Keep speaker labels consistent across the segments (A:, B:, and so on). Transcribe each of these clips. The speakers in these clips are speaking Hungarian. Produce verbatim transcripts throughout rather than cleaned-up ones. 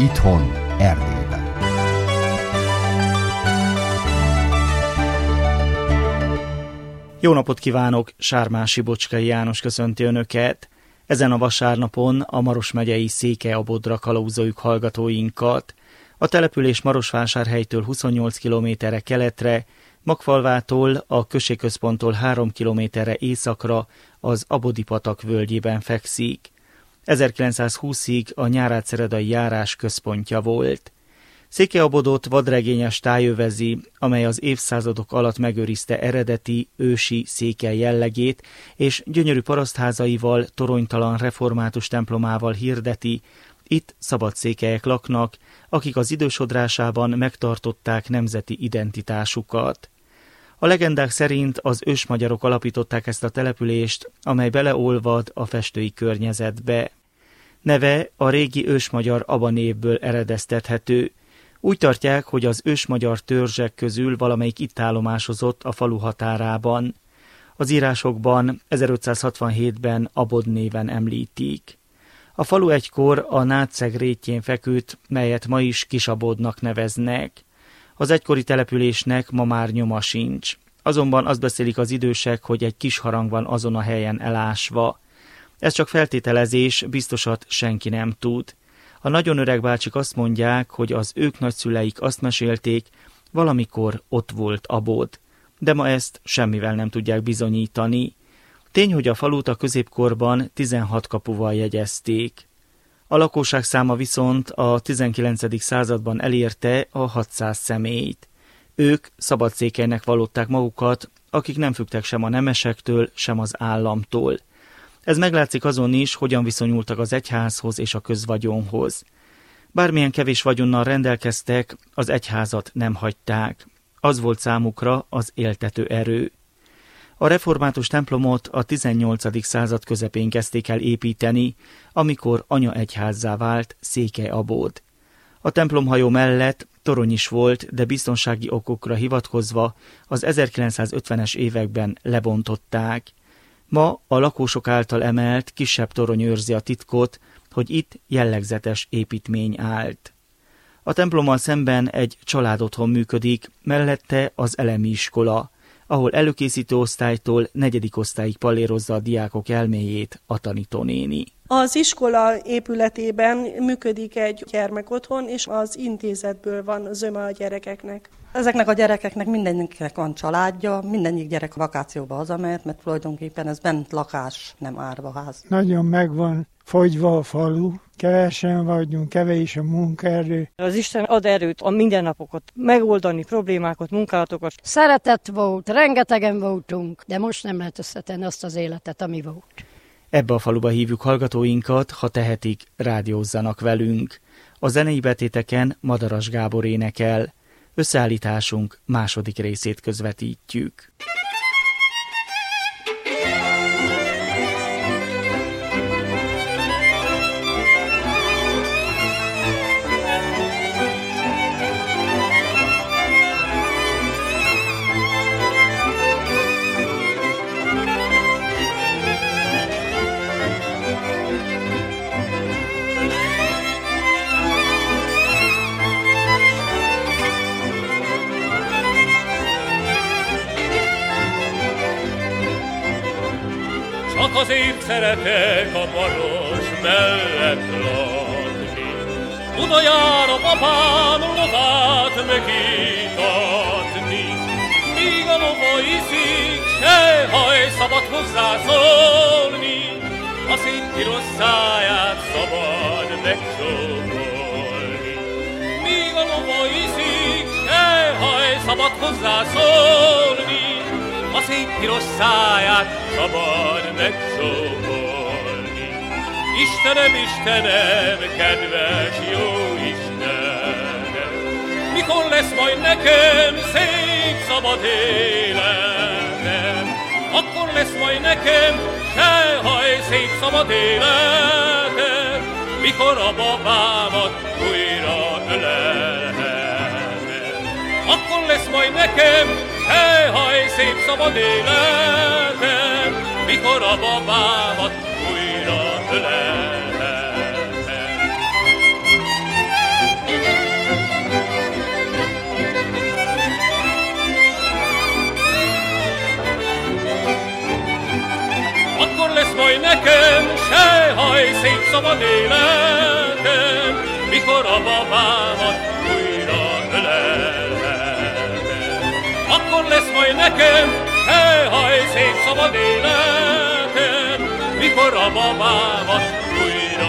A: Itthon, Erdélyben.
B: Jó napot kívánok, Sármási Bocskai János köszönti Önöket. Ezen a vasárnapon a Maros megyei Székelyabodra kalauzoljuk hallgatóinkat. A település Marosvásárhelytől huszonnyolc kilométerre keletre, Magfalvától, a községközponttól három kilométerre északra az Abodi-patak völgyében fekszik. ezerkilencszázhúszig a nyárádszeredai járás központja volt. Székelyabodot vadregényes táj övezi, amely az évszázadok alatt megőrizte eredeti, ősi székely jellegét, és gyönyörű parasztházaival, toronytalan református templomával hirdeti, itt szabad székelyek laknak, akik az idősodrásában megtartották nemzeti identitásukat. A legendák szerint az ősmagyarok alapították ezt a települést, amely beleolvad a festői környezetbe. Neve a régi ősmagyar Aba névből eredeztethető. Úgy tartják, hogy az ősmagyar törzsek közül valamelyik itt állomásozott a falu határában. Az írásokban ezerötszázhatvanhétben Abod néven említik. A falu egykor a Nádszeg rétjén feküdt, melyet ma is Kisabodnak neveznek. Az egykori településnek ma már nyoma sincs. Azonban azt beszélik az idősek, hogy egy kis harang van azon a helyen elásva. Ez csak feltételezés, biztosat senki nem tud. A nagyon öreg bácsik azt mondják, hogy az ők nagyszüleik azt mesélték, valamikor ott volt Abod. De ma ezt semmivel nem tudják bizonyítani. Tény, hogy a falut a középkorban tizenhat kapuval jegyezték. A lakosság száma viszont a tizenkilencedik században elérte a hatszáz személyt. Ők szabadszékelynek vallották magukat, akik nem függtek sem a nemesektől, sem az államtól. Ez meglátszik azon is, hogyan viszonyultak az egyházhoz és a közvagyonhoz. Bármilyen kevés vagyonnal rendelkeztek, az egyházat nem hagyták. Az volt számukra az éltető erő. A református templomot a tizennyolcadik század közepén kezdték el építeni, amikor anyaegyházzá vált Székelyabod. A templomhajó mellett torony is volt, de biztonsági okokra hivatkozva az ezerkilencszázötvenes években lebontották. Ma a lakosok által emelt kisebb torony őrzi a titkot, hogy itt jellegzetes építmény állt. A templommal szemben egy családotthon működik, mellette az elemi iskola, ahol előkészítő osztálytól negyedik osztályig pallérozza a diákok elméjét a tanítónéni.
C: Az iskola épületében működik egy gyermekotthon, és az intézetből van zöme a gyerekeknek.
D: Ezeknek a gyerekeknek mindenkinek van családja, mindegyik gyerek vakációba hazamehet, mert tulajdonképpen ez bent lakás, nem árvaház.
E: Nagyon megvan fogyva a falu, kevesen vagyunk, kevés a munkaerő.
F: Az Isten ad erőt a mindennapokat, megoldani problémákat, munkálatokat.
G: Szeretet volt, rengetegen voltunk, de most nem lehet összetenni azt az életet, ami volt.
B: Ebbe a faluba hívjuk hallgatóinkat, ha tehetik, rádiózzanak velünk. A zenei betéteken Madaras Gábor énekel. Összeállításunk második részét közvetítjük.
H: Csak azért szeretek a Maros mellett lakni. Utoljára apám lovát megítatni. Míg a lova iszik, se haj szabad hozzászólni. A szép piros száját szabad megcsókolni. Míg a lova iszik, se haj szabad hozzászólni. A szép piros száját szabad megcsókolni. Istenem, Istenem, kedves jó Istenem, mikor lesz majd nekem szép szabad életem? Akkor lesz majd nekem sehaj szép szabad életem, mikor a babámat újra ölelhetem. Akkor lesz majd nekem sehaj szép szabad életem, mikor a babámat újra ölelhetem. szabad életem, mikor a babámat újra ölelhetem. Akkor lesz majd nekem, hely-haj, szép szabad életem, mikor a babámat újra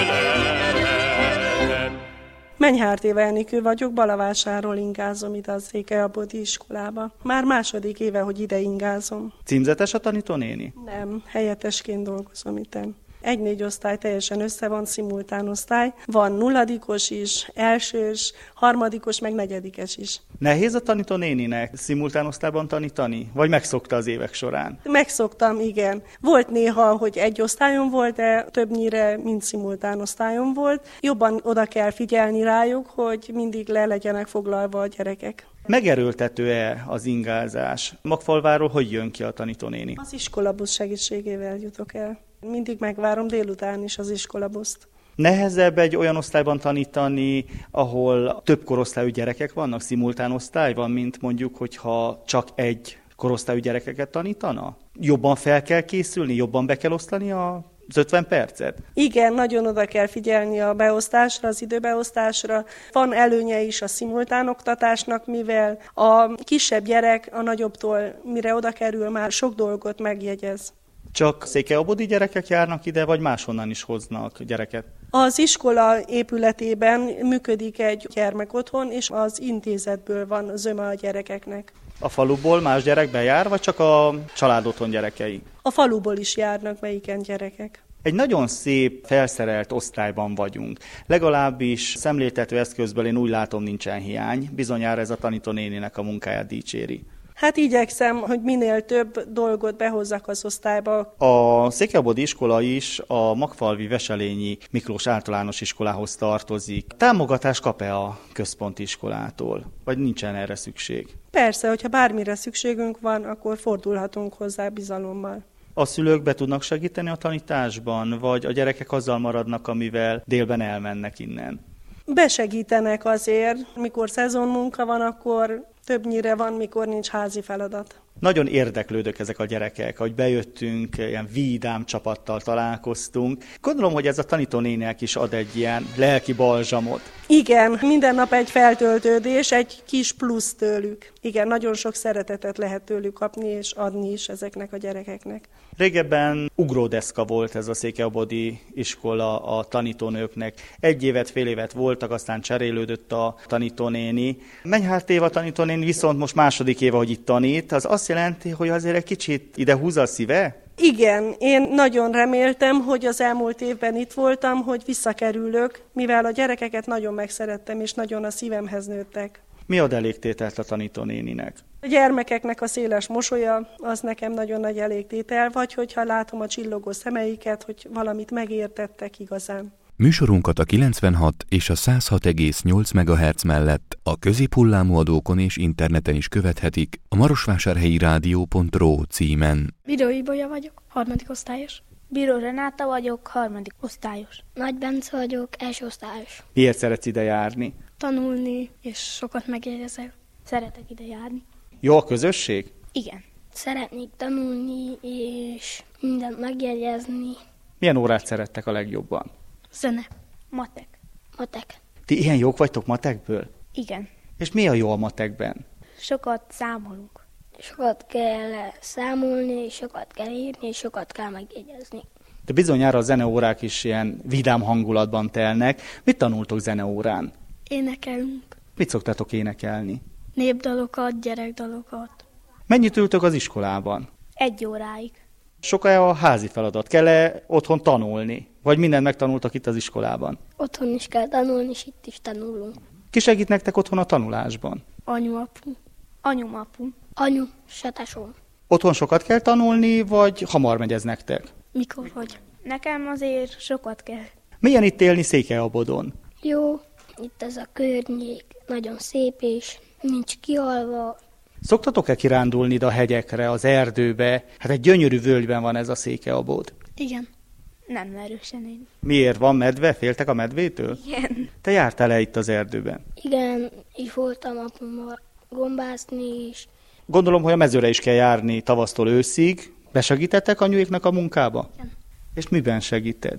H: ölelhetem.
C: Menyhártéva Enikő vagyok, Balavásáról ingázom ide a Székelyabodi iskolába. Már második éve, hogy ide ingázom.
B: Címzetes a tanítónéni?
C: Nem, helyettesként dolgozom itten. Egy-négy osztály teljesen össze van, szimultán osztály. Van nulladikos is, elsős, harmadikos, meg negyedikes is.
B: Nehéz a tanítónéninek szimultán osztályban tanítani? Vagy megszokta az évek során?
C: Megszoktam, igen. Volt néha, hogy egy osztályon volt, de többnyire mind szimultán osztályon volt. Jobban oda kell figyelni rájuk, hogy mindig le legyenek foglalva a gyerekek.
B: Megerőltető-e az ingázás? Magfalváról hogy jön ki a tanítónéni?
C: Az iskolabusz segítségével jutok el. Mindig megvárom délután is az iskolabuszt.
B: Nehezebb egy olyan osztályban tanítani, ahol több korosztályú gyerekek vannak, szimultán osztályban, mint mondjuk, hogyha csak egy korosztályú gyerekeket tanítana? Jobban fel kell készülni, jobban be kell osztani a az ötven percet?
C: Igen, nagyon oda kell figyelni a beosztásra, az időbeosztásra. Van előnye is a szimultán oktatásnak, mivel a kisebb gyerek a nagyobbtól, mire oda kerül, már sok dolgot megjegyez.
B: Csak székelyabodi gyerekek járnak ide, vagy máshonnan is hoznak gyereket?
C: Az iskola épületében működik egy gyermekotthon, és az intézetből van zöme a gyerekeknek.
B: A faluból más gyerek bejár, vagy csak a családotthon gyerekei?
C: A faluból is járnak melyiken gyerekek.
B: Egy nagyon szép, felszerelt osztályban vagyunk. Legalábbis szemléltető eszközből én úgy látom, nincsen hiány. Bizonyára ez a tanítónéninek a munkáját dicséri.
C: Hát igyekszem, hogy minél több dolgot behozzak az osztályba.
B: A székelyabodi iskola is a Magfalvi Veselényi Miklós általános iskolához tartozik. Támogatást kap-e a központi iskolától? Vagy nincsen erre szükség?
C: Persze, hogyha bármire szükségünk van, akkor fordulhatunk hozzá bizalommal.
B: A szülők be tudnak segíteni a tanításban, vagy a gyerekek azzal maradnak, amivel délben elmennek innen?
C: Besegítenek azért, mikor szezonmunka van, akkor többnyire van, mikor nincs házi feladat.
B: Nagyon érdeklődök ezek a gyerekek, hogy bejöttünk, ilyen vidám csapattal találkoztunk. Gondolom, hogy ez a tanítónéninek is ad egy ilyen lelki balzsamot.
C: Igen, minden nap egy feltöltődés, egy kis plusz tőlük. Igen, nagyon sok szeretetet lehet tőlük kapni és adni is ezeknek a gyerekeknek.
B: Régebben ugródeszka volt ez a székelyabodi iskola a tanítónőknek. Egy évet, fél évet voltak, aztán cserélődött a tanítónéni. Menyhártéva a tanítónéni viszont most második éve, hogy itt tanít, az azt jelenti, hogy azért egy kicsit ide húz a szíve?
C: Igen, én nagyon reméltem, hogy az elmúlt évben itt voltam, hogy visszakerülök, mivel a gyerekeket nagyon megszerettem, és nagyon a szívemhez nőttek.
B: Mi ad elégtételt a tanítónéninek?
C: A gyermekeknek a széles mosolya, az nekem nagyon nagy elégtétel, vagy hogyha látom a csillogó szemeiket, hogy valamit megértettek igazán.
I: Műsorunkat a kilencvenhat és a száz hat egész nyolc megahertz mellett a középhullámú adókon és interneten is követhetik a marosvásárhelyi rádió pont ro címen.
J: Bíró Ibolya vagyok, harmadik osztályos. Bíró Renáta vagyok, harmadik osztályos. Nagy Bence vagyok, első osztályos.
B: Miért szeretsz ide járni?
J: Tanulni, és sokat megjegyezek. Szeretek ide járni.
B: Jó a közösség?
J: Igen. Szeretnék tanulni, és mindent megjegyezni.
B: Milyen órát szerettek a legjobban?
J: Zene. Matek. Matek.
B: Ti ilyen jók vagytok matekből?
J: Igen.
B: És mi a jó a matekben?
J: Sokat számolunk. Sokat kell számolni, sokat kell írni, és sokat kell megjegyezni.
B: De bizonyára a zeneórák is ilyen vidám hangulatban telnek. Mit tanultok zeneórán?
J: Énekelünk.
B: Mit szoktatok énekelni?
J: Népdalokat, gyerekdalokat.
B: Mennyit ültök az iskolában?
J: Egy óráig.
B: Sok-e a házi feladat? Kell-e otthon tanulni? Vagy mindent megtanultak itt az iskolában?
J: Otthon is kell tanulni, és itt is tanulunk.
B: Ki segít nektek otthon a tanulásban?
J: Anyu, apu. Anyum, apu. Anyu, se tesóm.
B: Otthon sokat kell tanulni, vagy hamar megy ez nektek?
J: Mikor hogy? Nekem azért sokat kell.
B: Milyen itt élni Székelyabodon?
J: Jó, itt ez a környék nagyon szép, és nincs kialva.
B: Szoktatok-e kirándulni ide a hegyekre, az erdőbe? Hát egy gyönyörű völgyben van ez a Székelyabod.
J: Igen. Nem erősen én.
B: Miért? Van medve? Féltek a medvétől?
J: Igen.
B: Te jártál-e itt az erdőben?
J: Igen, így voltam apummal gombászni is.
B: Gondolom, hogy a mezőre is kell járni tavasztól őszig. Besegítettek anyuéknak a munkába?
J: Igen.
B: És miben segíted?
J: A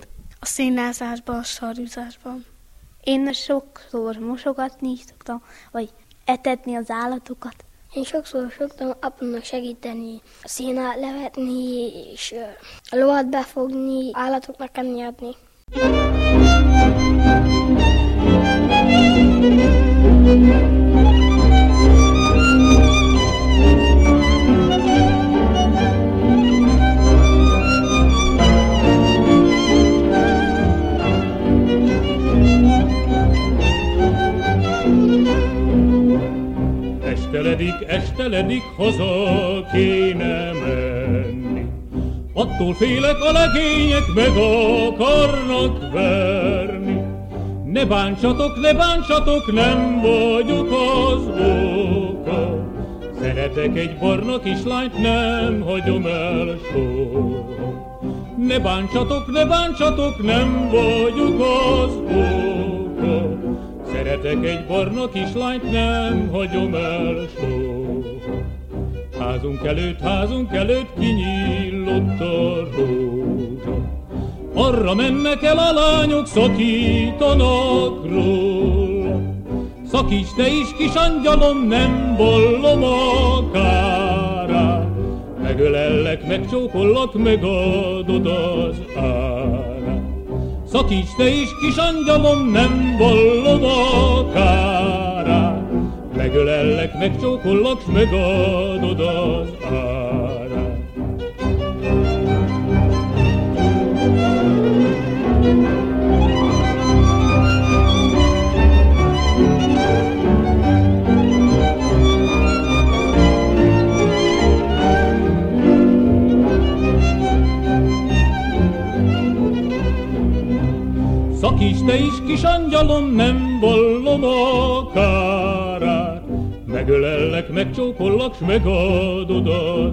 J: A szénázásban, a sarűzásban. Én sokszor mosogatni is szoktam, vagy etetni az állatokat.
K: Én sokszor szoktam apunak segíteni, a szénát levetni, és a lovat befogni, állatoknak enni adni.
H: Esteledik, esteledik, haza kéne menni. Attól félek, a legények meg akarnak verni. Ne bántsatok, ne bántsatok, nem vagyok az oka. Szeretek egy barna kislányt, nem hagyom el soha. Ne bántsatok, ne bántsatok, nem vagyok az oka. Szeretek egy barna kislányt, nem hagyom el soha. Házunk előtt, házunk előtt kinyílott a rózsa. Arra mennek el a lányok, szakítanak róla. Szakíts te is, kis angyalom, nem vallom a kárát. Megölellek, megcsókollak, megadod az árát. Szakíts te is, kis angyalom, nem vallom a kárát. Megölellek, megcsókollak, s megadod az árát. Szakíts te is, kis angyalom, nem vallom a kárát. Megölellek, megcsókollak, s megadod az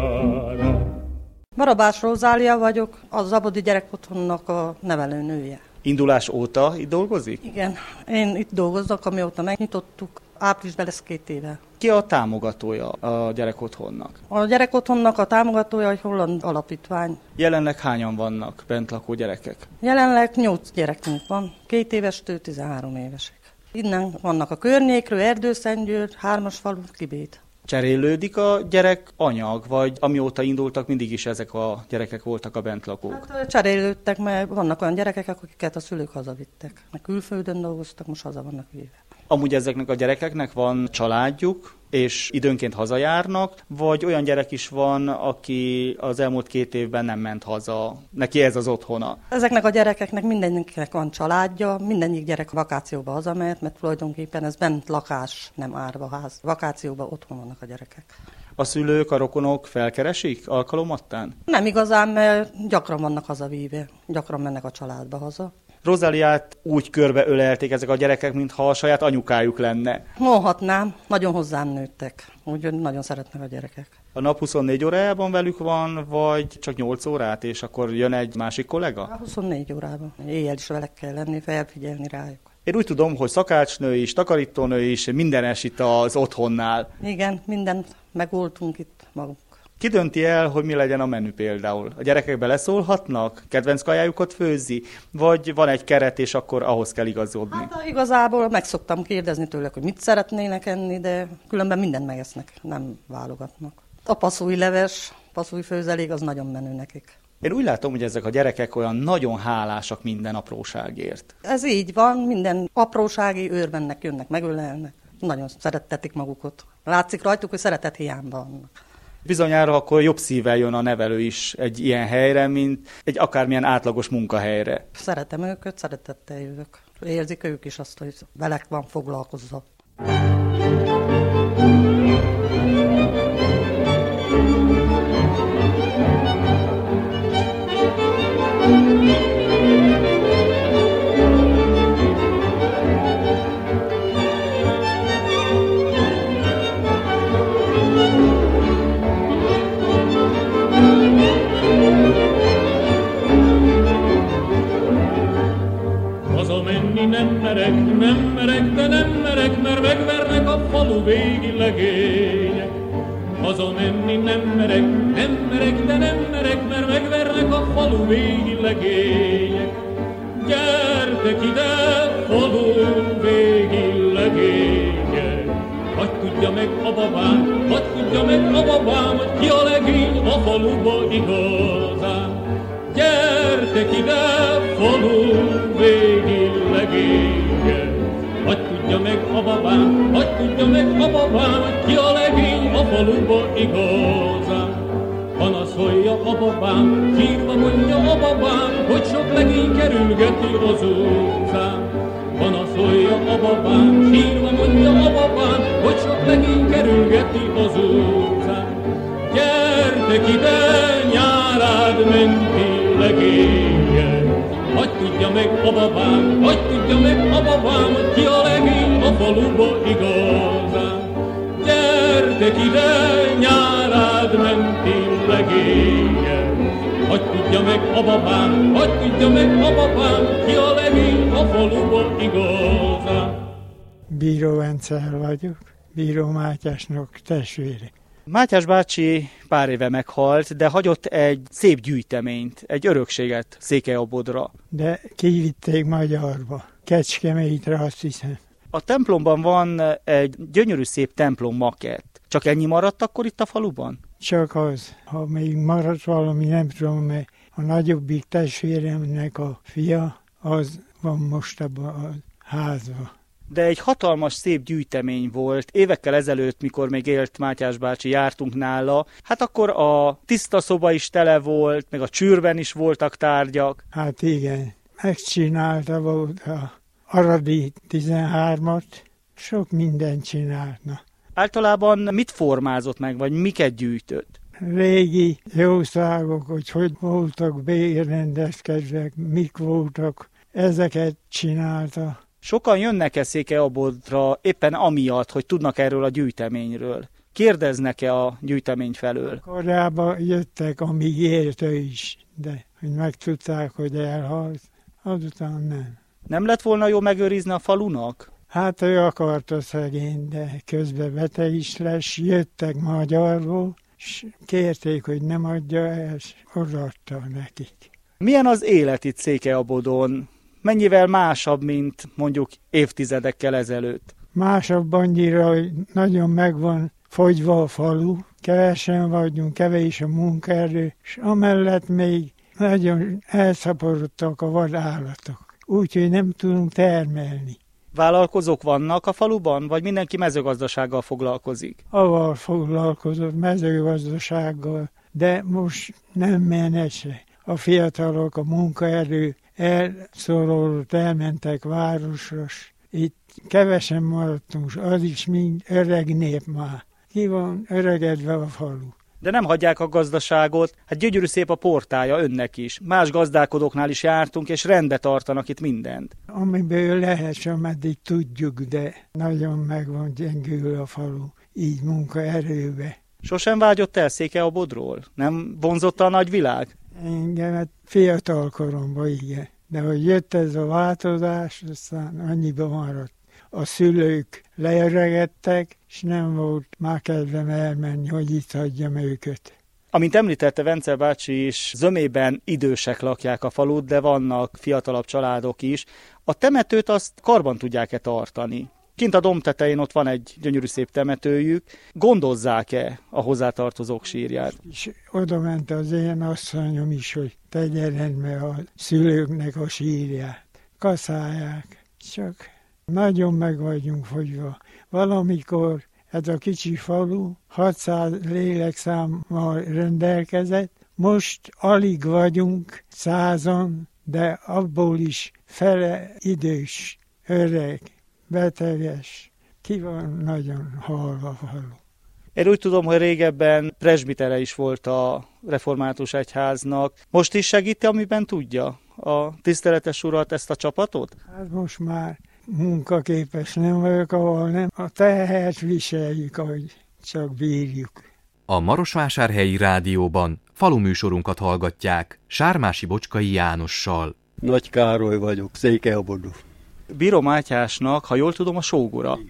H: árát.
D: Barabás Rózália vagyok, a Zabodi Gyerekotthonnak a nevelőnője.
B: Indulás óta itt dolgozik?
D: Igen, én itt dolgozok, amióta megnyitottuk, áprilisban lesz két éve.
B: Ki a támogatója a gyerekotthonnak?
D: A gyerekotthonnak a támogatója egy holland alapítvány.
B: Jelenleg hányan vannak bent lakó gyerekek?
D: Jelenleg nyolc gyerekünk van, két évestől tizenhárom évesek. Innen vannak a környékről, Erdőszentgyőr, Hármasfalu, Kibét.
B: Cserélődik a gyerek anyag, vagy amióta indultak, mindig is ezek a gyerekek voltak a bentlakók?
D: Hát cserélődtek, mert vannak olyan gyerekek, akiket a szülők hazavittek. Meg külföldön dolgoztak, most haza vannak véve.
B: Amúgy ezeknek a gyerekeknek van családjuk, és időnként hazajárnak, vagy olyan gyerek is van, aki az elmúlt két évben nem ment haza, neki ez az otthona?
D: Ezeknek a gyerekeknek mindenkinek van családja, mindegyik gyerek vakációba hazamehet, mert tulajdonképpen ez bent lakás, nem árva ház. Vakációba otthon vannak a gyerekek.
B: A szülők, a rokonok felkeresik alkalomattán?
D: Nem igazán, mert gyakran vannak hazavíve, gyakran mennek a családba haza.
B: Rozáliát úgy körbeölelték ezek a gyerekek, mintha a saját anyukájuk lenne.
D: Mondhatnám, nagyon hozzám nőttek, úgyhogy nagyon szeretnek a gyerekek.
B: A nap huszonnégy órájában velük van, vagy csak nyolc órát, és akkor jön egy másik kollega?
D: A huszonnégy órában. Éjjel is velük kell lenni, felfigyelni rájuk.
B: Én úgy tudom, hogy szakácsnő is, takarítónő is, mindenes itt az otthonnál.
D: Igen, mindent megoldtunk itt magunk.
B: Ki dönti el, hogy mi legyen a menü például? A gyerekek beleszólhatnak? Kedvenc kajájukat főzi? Vagy van egy keret, és akkor ahhoz kell igazodni?
D: Hát igazából meg szoktam kérdezni tőlük, hogy mit szeretnének enni, de különben mindent megesznek, nem válogatnak. A passzúj leves, passzúj főzelék, az nagyon menő nekik.
B: Én úgy látom, hogy ezek a gyerekek olyan nagyon hálásak minden apróságért.
D: Ez így van, minden aprósági őrbennek jönnek, megölelnek. Nagyon szerettetik magukat. Látszik rajtuk, hogy szeretet hiányban vannak.
B: Bizonyára akkor jobb szívvel jön a nevelő is egy ilyen helyre, mint egy akármilyen átlagos munkahelyre.
D: Szeretem őket, szeretettel jövök. Érzik ők is azt, hogy velek van foglalkozva.
H: Nem merek, nem merek, de nem merek, mert megvernek a falu végi legények. Hazamenni nem merek, nem merek, de nem merek, mert megvernek a falu végi legények. Gyertek ide, falu végig legények, hadd tudja meg a babám, hadd tudja meg a babám, hogy ki a legény a faluba igazán. Gyertek ide, falu végig legények, hadd tudja meg a babám, hadd tudja meg a babám, hogy ki a legény a faluba igazán. Panaszolja a babám, sírva mondja a babám, hogy sok legény kerülgeti az utcán. Panaszolja a babám, sírva mondja a babám, hogy sok legény kerülgeti az utcán. Gyertek ide, nyárád menti legények, hadd tudja meg a babám, hadd tudja meg a babám, hogy ki a legény a faluba igazán. Gyertek ide, nyárád menti legények, hadd tudja meg a babám, hadd tudja meg a babám, ki a legény a faluba igazán.
E: Bíró Vencel vagyok, Bíró Mátyásnak testvére.
B: Mátyás bácsi pár éve meghalt, de hagyott egy szép gyűjteményt, egy örökséget Székelyabodra.
E: De kivitték Magyarba, Kecskemétre, azt hiszem.
B: A templomban van egy gyönyörű szép templom makett. Csak ennyi maradt akkor itt a faluban?
E: Csak az. Ha még maradt valami, nem tudom, mert a nagyobbik testvéremnek a fia, az van most abban a házban.
B: De egy hatalmas szép gyűjtemény volt. Évekkel ezelőtt, mikor még élt Mátyás bácsi, jártunk nála. Hát akkor a tiszta szoba is tele volt, meg a csűrben is voltak tárgyak.
E: Hát igen, megcsinálta volt a Aradi tizenhármat, sok mindent csinálna.
B: Általában mit formázott meg, vagy miket gyűjtött?
E: Régi jószágok, hogy hogy voltak bérrendezkedvek, mik voltak, ezeket csinálta.
B: Sokan jönnek-e Székelyabodra éppen amiatt, hogy tudnak erről a gyűjteményről? Kérdeznek-e a gyűjtemény felől?
E: Korábban jöttek, amíg élt ő is, de hogy megtudták, hogy elhalt, azután nem.
B: Nem lett volna jó megőrizni a falunak?
E: Hát ő akarta szegény, de közben beteg is lesz, jöttek magyarból, és kérték, hogy nem adja el, és odaadta nekik.
B: Milyen az élet itt Székelyabodon? Mennyivel másabb, mint mondjuk évtizedekkel ezelőtt?
E: Másabb annyira, hogy nagyon megvan fogyva a falu, kevesen vagyunk, kevés a munkaerő, és amellett még nagyon elszaporodtak a vadállatok, úgyhogy nem tudunk termelni.
B: Vállalkozók vannak a faluban, vagy mindenki mezőgazdasággal foglalkozik?
E: Aval foglalkozott, mezőgazdasággal, de most nem menese. A fiatalok, a munkaerő elszorolott, elmentek városra. Itt kevesen maradtunk, az is mind öreg nép már. Ki van öregedve a falu.
B: De nem hagyják a gazdaságot, hát gyönyörű szép a portája önnek is. Más gazdálkodóknál is jártunk, és rendbe tartanak itt mindent.
E: Amiből lehet, ameddig tudjuk, de nagyon meg van gyengül a falu, így munkaerőbe.
B: Sosem vágyott el Székelyabodról? Nem vonzotta a nagyvilág?
E: Engemet fiatal koromban, igen. De hogy jött ez a változás, aztán annyiba maradt. A szülők leöregedtek, és nem volt már kedvem elmenni, hogy itt hagyjam őket.
B: Amint említette Vencel bácsi is, zömében idősek lakják a falut, de vannak fiatalabb családok is. A temetőt azt karban tudják-e tartani? Kint a domb tetején ott van egy gyönyörű szép temetőjük. Gondozzák-e a hozzátartozók sírját?
E: És oda ment az én asszonyom is, hogy tegye rendbe a szülőknek a sírját. Kaszálják, csak nagyon meg vagyunk fogyva. Valamikor ez a kicsi falu hatszáz lélekszámmal rendelkezett, most alig vagyunk százan, de abból is fele idős, öreg, beteges, ki van nagyon halva a falu.
B: Én úgy tudom, hogy régebben presbitere is volt a református egyháznak. Most is segíti, amiben tudja a tiszteletes urat, ezt a csapatot?
E: Hát most már munkaképes nem vagyok, ahol nem. A tehert viseljük, ahogy csak bírjuk.
I: A Marosvásárhelyi Rádióban faluműsorunkat hallgatják Sármási Bocskai Jánossal.
L: Nagy Károly vagyok, Székelyabodú.
B: Bíró Mátyásnak, ha jól tudom, a sógora.
L: Igen.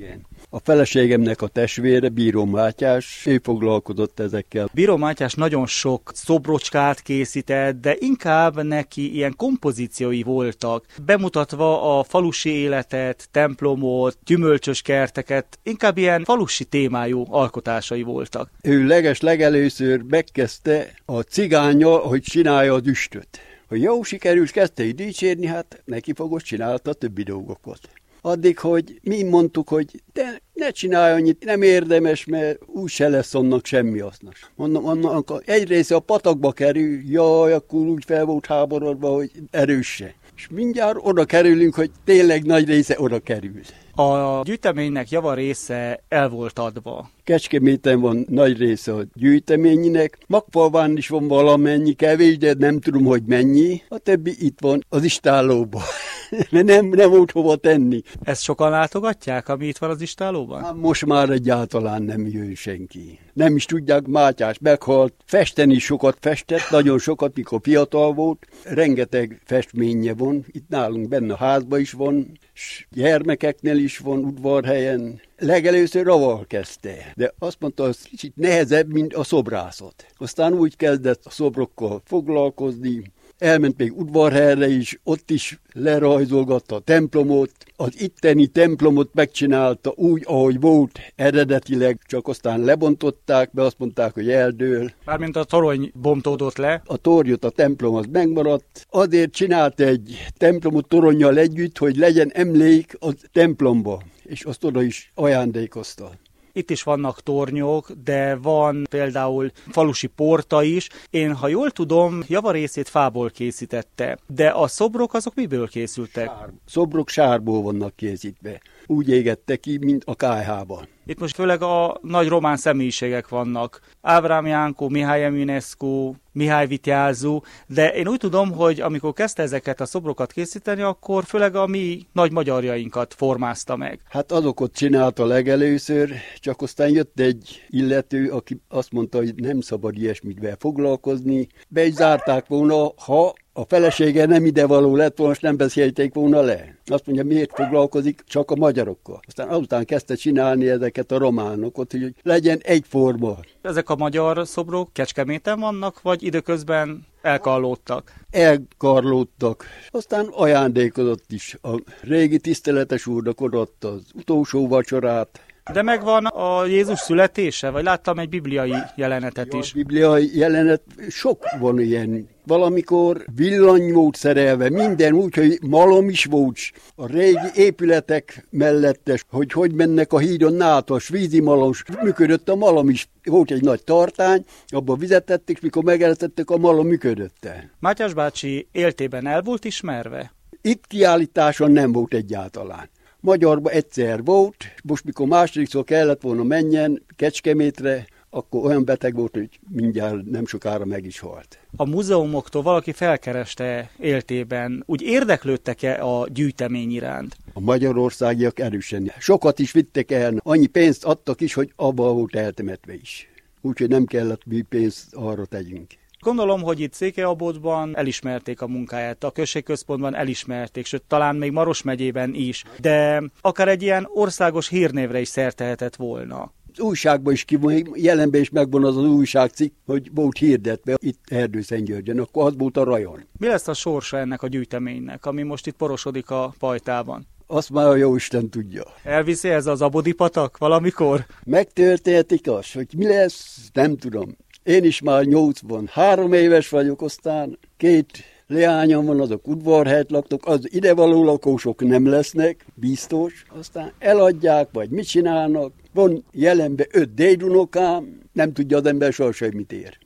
L: A feleségemnek a testvére, Bíró Mátyás, ő foglalkozott ezekkel.
B: Bíró Mátyás nagyon sok szobrocskát készített, de inkább neki ilyen kompozíciói voltak, bemutatva a falusi életet, templomot, gyümölcsös kerteket, inkább ilyen falusi témájú alkotásai voltak.
L: Ő leges legelőször megkezdte a cigánya, hogy csinálja az üstöt. Hogy jó sikerült, kezdte így dicsérni, hát neki fogott csinálta a többi dolgokat. Addig, hogy mi mondtuk, hogy de ne csinálj annyit, nem érdemes, mert úgy se lesz annak semmi hasznos. Mondom, annak egy része a patakba kerül, jaj, akkor úgy fel volt háborodva, hogy erőse. És mindjárt oda kerülünk, hogy tényleg nagy része oda kerül.
B: A gyűjteménynek java része el volt adva.
L: Kecskeméten van nagy része a gyűjteménynek, Magfalván is van valamennyi, kevés, de nem tudom, hogy mennyi. A többi itt van az istállóban, mert nem, nem volt hova tenni.
B: Ezt sokan látogatják, ami itt van az istállóban?
L: Hát most már egyáltalán nem jön senki. Nem is tudják, Mátyás meghalt, festeni sokat festett, nagyon sokat, mikor fiatal volt. Rengeteg festménye van, itt nálunk benne a házban is van, és gyermekeknél is van udvarhelyen. Legelőször raval kezdte, de azt mondta, hogy kicsit nehezebb, mint a szobrászat. Aztán úgy kezdett a szobrokkal foglalkozni, elment még udvarhelyre is, ott is lerajzolgatta a templomot, az itteni templomot megcsinálta úgy, ahogy volt eredetileg, csak aztán lebontották, be azt mondták, hogy eldől.
B: Mármint a torony bomtódott le.
L: A tornyot, a templom az megmaradt, azért csinált egy templomot toronnyal együtt, hogy legyen emlék a templomba, és azt oda is ajándékozta.
B: Itt is vannak tornyok, de van például falusi porta is. Én, ha jól tudom, javarészét fából készítette, de a szobrok azok miből készültek?
L: Sár. Szobrok sárból vannak készítve. Úgy égette ki, mint a kályhában.
B: Itt most főleg a nagy román személyiségek vannak. Ábrám Jánkó, Mihály Eminescu, Mihály Vityázú, de én úgy tudom, hogy amikor kezdte ezeket a szobrokat készíteni, akkor főleg a mi nagy magyarjainkat formázta meg.
L: Hát azokat csinálta legelőször, csak aztán jött egy illető, aki azt mondta, hogy nem szabad ilyesmitvel foglalkozni. Be is zárták volna, ha a felesége nem idevaló lett volna, és nem beszélték volna le. Azt mondja, miért foglalkozik csak a magyarokkal. Aztán azután kezdte csinálni ezeket a románokat, hogy legyen egyforma.
B: Ezek a magyar szobrok Kecskeméten vannak, vagy időközben elkarlódtak?
L: Elkarlódtak. Aztán ajándékozott is. A régi tiszteletes úrnak odaadta az utolsó vacsorát.
B: De megvan a Jézus születése? Vagy láttam egy bibliai jelenetet is?
L: A bibliai jelenet, sok van ilyen. Valamikor villany volt szerelve, minden úgy, hogy malom is volt. A régi épületek mellettes, hogy hogy mennek a hídon nátos, vízi malom, működött a malom is. Volt egy nagy tartály, abba vizet tették, mikor megeltettek, a malom működött.
B: Mátyás bácsi éltében el volt ismerve?
L: Itt kiállításon nem volt egyáltalán. Magyarban egyszer volt, most mikor másodikszor kellett volna menjen Kecskemétre, akkor olyan beteg volt, hogy mindjárt nem sokára meg is halt.
B: A múzeumoktól valaki felkereste éltében, úgy érdeklődtek-e a gyűjtemény iránt?
L: A magyarországiak erősen. Sokat is vittek el, annyi pénzt adtak is, hogy abba volt eltemetve is. Úgyhogy nem kellett mi pénzt arra tegyünk.
B: Gondolom, hogy itt Székelyabodban elismerték a munkáját, a községközpontban elismerték, sőt talán még Maros megyében is, de akár egy ilyen országos hírnévre is szert tehetett volna.
L: Az újságban is kivon, jelenben is megvan az az újságcikk, hogy volt hirdetve itt Erdőszentgyörgyön, akkor az volt a rajon.
B: Mi lesz a sorsa ennek a gyűjteménynek, ami most itt porosodik a Pajtában?
L: Azt már a jóisten tudja.
B: Elviszi ez az Abodi patak valamikor?
L: Megtörténtik az, hogy mi lesz, nem tudom. Én is már nyolcvanhárom éves vagyok, aztán két leányom van, azok udvarhelyet laktok, az idevaló lakósok nem lesznek, biztos. Aztán eladják, vagy mit csinálnak. Van jelenben öt dédunokám, nem tudja az ember soha, hogy mit ér.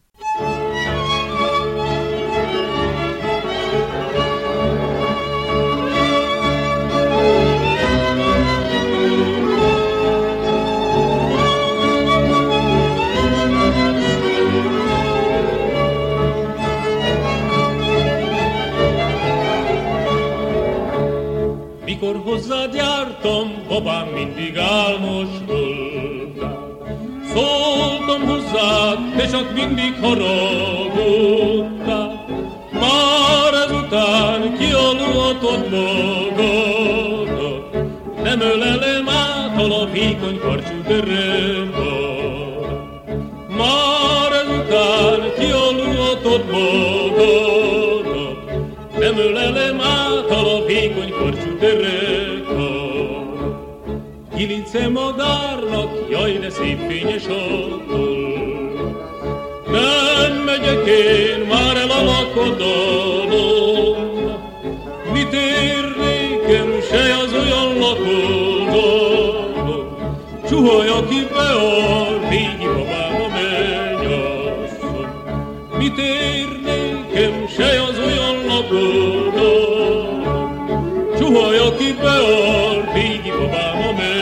H: Mikor hozzád jártam, babám, mindig álmos voltál. Szóltam hozzád, de csak mindig haragudtál. Már ezután kialudtad magadat, nem ölelem át mától a vékony karcsú dörrömből. Már ezután kialudhatod magadat, nem ölelem által a vékony karcsú dörrömből. Kilince madárnak, jaj, de szép fényes attól. Nem megyek én már el a lakodalom, mit ér nékem se az olyan lakodalom. Csuhaj, aki bear, régi babám a mennyasszony. Mit ér nékem se az olyan lakodalom. Csuhaj, aki bear, régi babám a mennyasszony.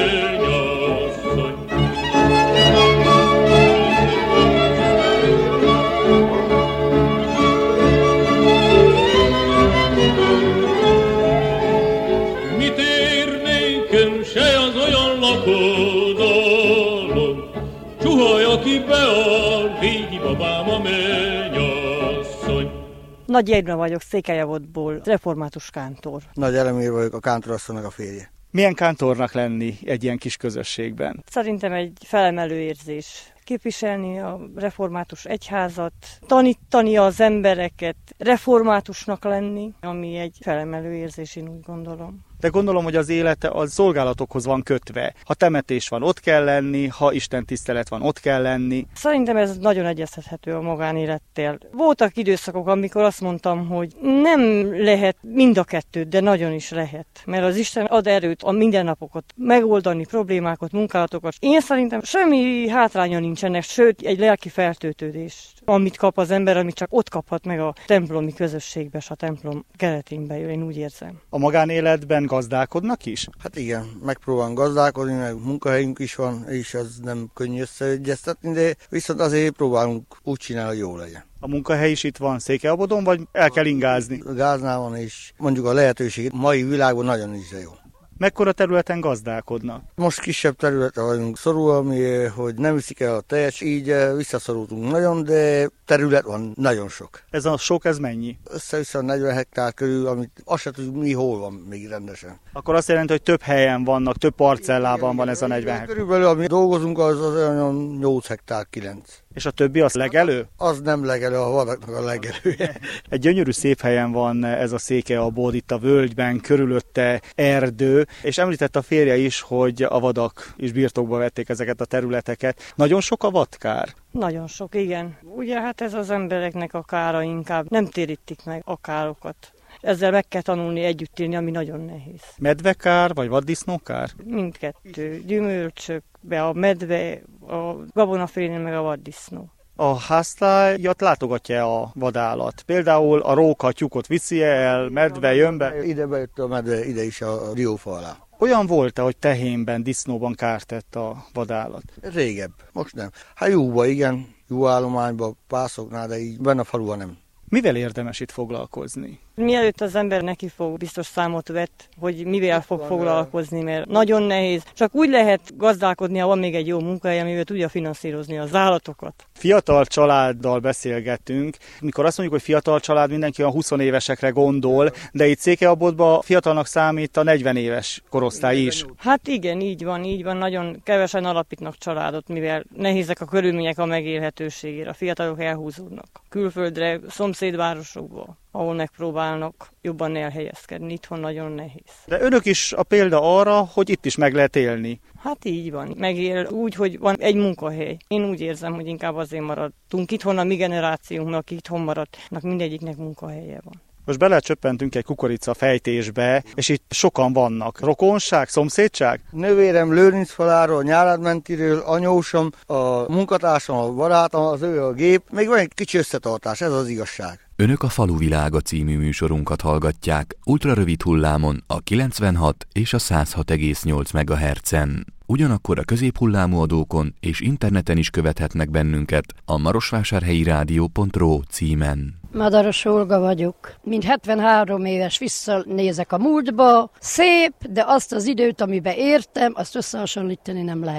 F: Nagy Jédna vagyok, Székelyavodból, református kántor.
M: Nagy Elemér vagyok, a kántorasszonynak a férje.
B: Milyen kántornak lenni egy ilyen kis közösségben?
F: Szerintem egy felemelő érzés. Képviselni a református egyházat, tanítani az embereket, reformátusnak lenni, ami egy felemelő érzés, én úgy gondolom.
B: De gondolom, hogy az élete a szolgálatokhoz van kötve. Ha temetés van, ott kell lenni, ha istentisztelet van, ott kell lenni.
F: Szerintem ez nagyon egyeztethető a magánélettel. Voltak időszakok, amikor azt mondtam, hogy nem lehet mind a kettőt, de nagyon is lehet. Mert az Isten ad erőt a mindennapokat, megoldani problémákat, munkálatokat. Én szerintem semmi hátránya nincsenek, sőt egy lelki feltöltődést, amit kap az ember, amit csak ott kaphat meg a templomi közösségben, és a templom keretén belül, én úgy érzem.
B: A magánéletben gazdálkodnak is?
M: Hát igen, megpróbálunk gazdálkodni, meg munkahelyünk is van, és az nem könnyű összeegyeztetni, de viszont azért próbálunk úgy csinálni, hogy jó legyen.
B: A munkahely is itt van Székelyabodon, vagy el kell ingázni?
M: A gáznál van, és mondjuk a lehetőség mai világban nagyon is jó.
B: Mekkora területen gazdálkodnak?
M: Most kisebb területen vagyunk szorul, ami, hogy nem viszik el a tejet, így visszaszorultunk nagyon, de terület van nagyon sok.
B: Ez a sok, ez mennyi?
M: Össze-vissza negyven hektár körül, amit azt sem tudjuk mi hol van még rendesen.
B: Akkor azt jelenti, hogy több helyen vannak, több parcellában van ez a negyven hektár.
M: Körülbelül, ami dolgozunk, az, az olyan nyolc hektár, kilenc.
B: És a többi az legelő?
M: Az nem legelő, a vadaknak a legelője.
B: Egy gyönyörű szép helyen van ez a Székelyabod, itt a völgyben, körülötte erdő, és említett a férje is, hogy a vadak is birtokba vették ezeket a területeket. Nagyon sok a vadkár?
F: Nagyon sok, igen. Ugye hát ez az embereknek a kára inkább nem térítik meg a károkat. Ezzel meg kell tanulni együtt élni, ami nagyon nehéz.
B: Medvekár vagy vaddisznókár?
F: Mindkettő. Gyümölcsökbe a medve, a gabonafélénél meg a vaddisznó.
B: A háztájat látogatja a vadállat. Például a róka tyúkot viszi el, medve jön be.
M: Ide bejött a medve, ide is a diófa alá.
B: Olyan volt-e, hogy tehénben, disznóban kárt tett a vadállat?
M: Régebb, most nem. Hát jóba igen, jó állományban, pászoknál, de így benne a faluban nem.
B: Mivel érdemes itt foglalkozni?
F: Mielőtt az ember neki fog, biztos számot vett, hogy mivel fog foglalkozni, mert nagyon nehéz. Csak úgy lehet gazdálkodni, ha van még egy jó munkahely, amivel tudja finanszírozni az állatokat.
B: Fiatal családdal beszélgetünk. Mikor azt mondjuk, hogy fiatal család, mindenki a húsz évesekre gondol, de itt Székelyabodban fiatalnak számít a negyven éves korosztály is.
F: Hát igen, így van, így van. Nagyon kevesen alapítnak családot, mivel nehézek a körülmények a megélhetőségére. A fiatalok elhúzódnak külföldre, szomszédvárosokba, ahol megpróbálnak jobban elhelyezkedni. Itthon nagyon nehéz.
B: De önök is a példa arra, hogy itt is meg lehet élni.
F: Hát így van. Megél úgy, hogy van egy munkahely. Én úgy érzem, hogy inkább azért maradtunk itthon, a mi generációnknak itthon maradnak, mindegyiknek munkahelye van.
B: Most belecsöppentünk egy kukorica fejtésbe, és itt sokan vannak. Rokonság, szomszédság?
M: Nővérem Lőrincfaláról, Nyárádmentiről, anyósom, a munkatársam, a barátom, az ő a gép. Még van egy kicsi összetartás, ez az igazság.
I: Önök a Faluvilága című műsorunkat hallgatják ultrarövid hullámon a kilencvenhat és a száz hat egész nyolc megahertzen. Ugyanakkor a középhullámú adókon és interneten is követhetnek bennünket a marosvásárhelyi rádió pont ro címen.
G: Madaros Olga vagyok. Mint hetvenhárom éves visszanézek a múltba. Szép, de azt az időt, amiben értem, azt összehasonlítani nem lehet.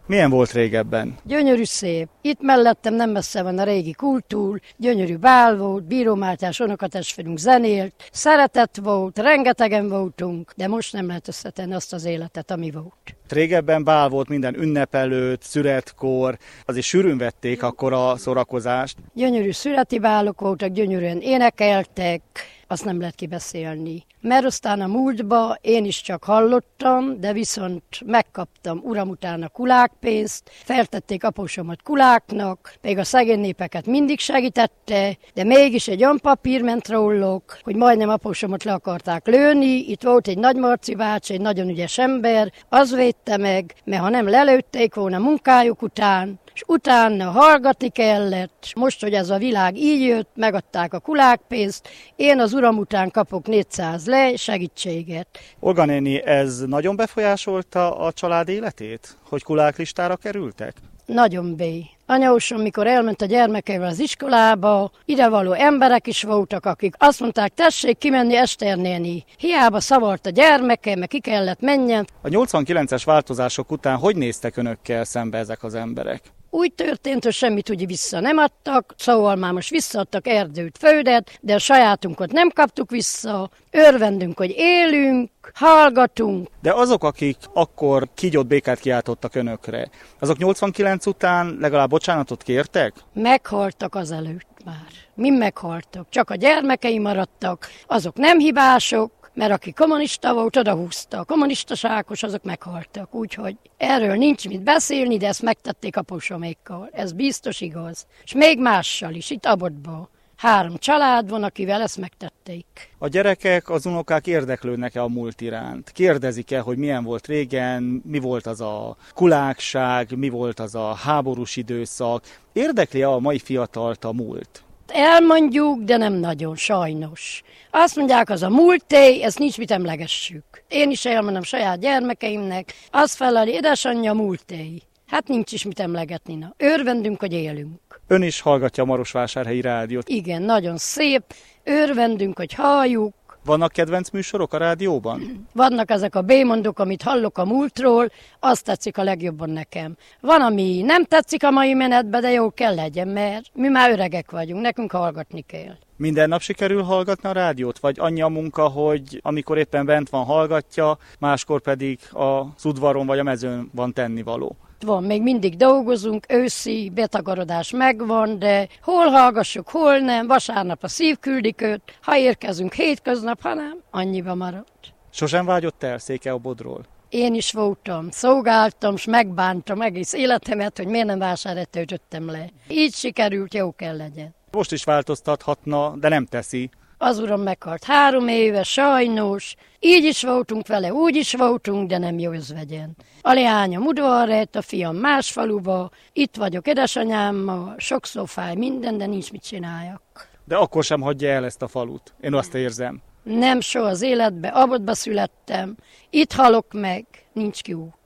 B: Milyen volt régebben?
G: Gyönyörű szép. Itt mellettem nem messze van a régi kultúr, gyönyörű bál volt, Bíró Mátyás unokatestvérünk zenélt, szeretet volt, rengetegen voltunk, de most nem lehet összetenni azt az életet, ami volt.
B: Régebben bál volt minden ünnep előtt, születkor, azért sűrűn vették akkor a szórakozást.
G: Gyönyörű születi bálok voltak, gyönyörűen énekeltek, azt nem lehet kibeszélni. Mert aztán a múltba én is csak hallottam, de viszont megkaptam uram után a kulákpénzt, feltették apósomat kuláknak, még a szegény népeket mindig segítette, de mégis egy olyan papír ment róluk, hogy majdnem apósomat le akarták lőni. Itt volt egy Nagy Marci bácsi, egy nagyon ügyes ember, az védte meg, mert ha nem lelőtték volna munkájuk után, és utána hallgatni kellett, most, hogy ez a világ így jött, megadták a kulákpénzt, én az uram után kapok négyszáz le segítséget.
B: Olga néni, ez nagyon befolyásolta a család életét, hogy kuláklistára kerültek?
G: Nagyon bé. Anyósom, mikor elment a gyermekeivel az iskolába, idevaló emberek is voltak, akik azt mondták, tessék kimenni Eszter néni. Hiába szavart a gyermeke, meg ki kellett menjen.
B: A nyolcvankilences változások után hogy néztek önökkel szembe ezek az emberek?
G: Úgy történt, hogy semmit ugye vissza nem adtak, szóval már most visszaadtak erdőt, földet, de a sajátunkat nem kaptuk vissza, örvendünk, hogy élünk, hallgatunk.
B: De azok, akik akkor kígyót békát kiáltottak önökre, azok nyolcvankilenc után legalább bocsánatot kértek?
G: Meghaltak azelőtt már. Mi meghaltak, csak a gyermekei maradtak, azok nem hibások, mert aki kommunista volt, odahúzta. A kommunistaságos, azok meghaltak. Úgyhogy erről nincs mit beszélni, de ezt megtették apósomékkal. Ez biztos igaz. És még mással is, itt Abotban. Három család van, akivel ezt megtették.
B: A gyerekek, az unokák érdeklődnek-e a múlt iránt? Kérdezik-e, hogy milyen volt régen, mi volt az a kulákság, mi volt az a háborús időszak? Érdekli-e a mai fiatalt a múlt?
G: Elmondjuk, de nem nagyon, sajnos. Azt mondják, az a múlté, ezt nincs mit emlegessük. Én is elmondom saját gyermekeimnek, azt feleli, édesanyja múlté. Hát nincs is mit emlegetni, na. Örvendünk, hogy élünk.
B: Ön is hallgatja a Marosvásárhelyi Rádiót.
G: Igen, nagyon szép, örvendünk, hogy halljuk.
B: Vannak kedvenc műsorok a rádióban?
G: Vannak ezek a bémondok, amit hallok a múltról, azt tetszik a legjobban nekem. Van, ami nem tetszik a mai menetbe, de jó kell legyen, mert mi már öregek vagyunk, nekünk hallgatni kell.
B: Minden nap sikerül hallgatni a rádiót? Vagy annyi a munka, hogy amikor éppen bent van, hallgatja, máskor pedig az udvaron vagy a mezőn van tennivaló?
G: Van, még mindig dolgozunk, őszi betagarodás megvan, de hol hallgassuk, hol nem, vasárnap a szív küldik őt, ha érkezünk hétköznap, ha nem, annyiba maradt.
B: Sosem vágyott el Székelyabodról?
G: Én is voltam, szolgáltam, s megbántam egész életemet, hogy miért nem Vásárhelyet töltöttem le. Így sikerült, jó kell legyen.
B: Most is változtathatna, de nem teszi.
G: Az uram meghalt három éve, sajnos. Így is voltunk vele, úgy is voltunk, de nem jó özvegyen. A leányom udvarrett, a fiam más faluba, itt vagyok édesanyámmal, sokszor fáj minden, de nincs mit csináljak.
B: De akkor sem hagyja el ezt a falut, én azt érzem.
G: Nem, soha az életbe, Abotba születtem, itt halok meg, nincs ki út.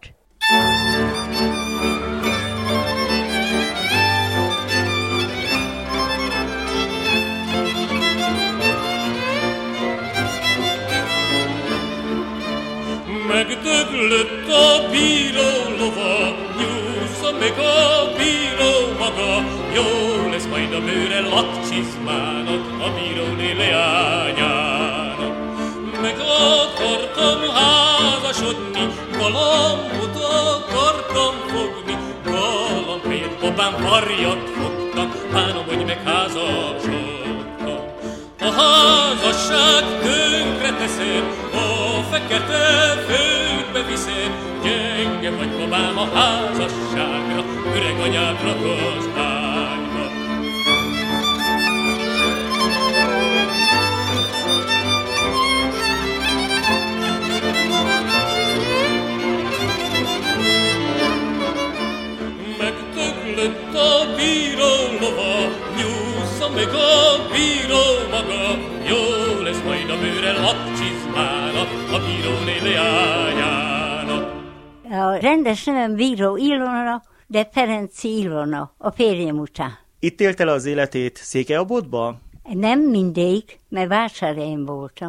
H: Megdöglött a bíró lova, nyújtsza meg a bíró maga, jó lesz majd a bőre lakcsizmának, a bíróné leányának. Meg akartam házasodni, galambot akartam fogni, galamb helyett babám varjat fogtam, bánom, hogy megházasodtam. A házasság tönkre teszed, a fekete földbe viszed, gyenge vagy babám a házasságra, öreg anyád rakoz ágyba. Megdöglött a bíró lova, nyújtsza meg a bíró maga, jó lesz majd a bőre lakcsizmának, a bíróné leányának.
N: A rendes nevem Bíró Ilona, de Ferenci Ilona, a férjem után.
B: Itt élte le az életét Székelyabodba?
N: Nem mindig, mert Vásárhelyen voltam.